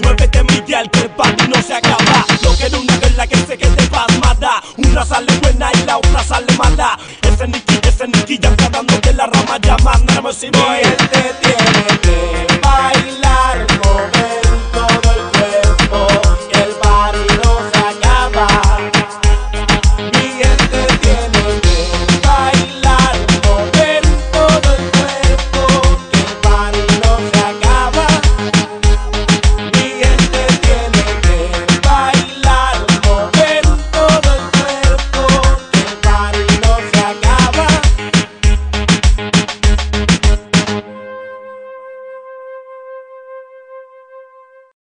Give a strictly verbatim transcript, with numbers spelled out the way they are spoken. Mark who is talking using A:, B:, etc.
A: Muévete Miguel, que el party no se acaba. Lo que era una guerra que se quede pasmada. Una sale buena y la otra sale mala. Ese Nicky, ese Nicky ya está dándote la rama. Llamándome si él te tiene que